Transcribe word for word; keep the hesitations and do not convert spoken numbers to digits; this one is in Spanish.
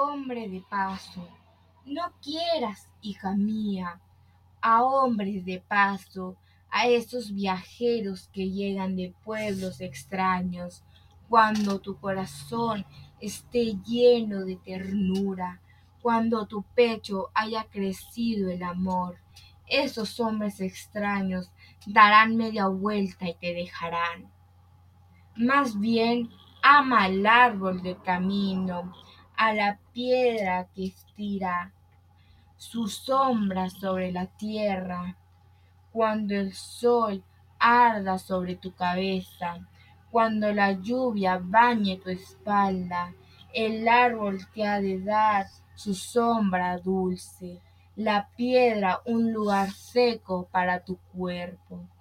hombre de paso, no quieras, hija mía, a hombres de paso, a esos viajeros que llegan de pueblos extraños, cuando tu corazón esté lleno de ternura, cuando tu pecho haya crecido el amor. Esos hombres extraños darán media vuelta y te dejarán. Más bien, ama al árbol del camino, a la piedra que estira su sombra sobre la tierra, cuando el sol arda sobre tu cabeza, cuando la lluvia bañe tu espalda, el árbol te ha de dar su sombra dulce, la piedra un lugar seco para tu cuerpo.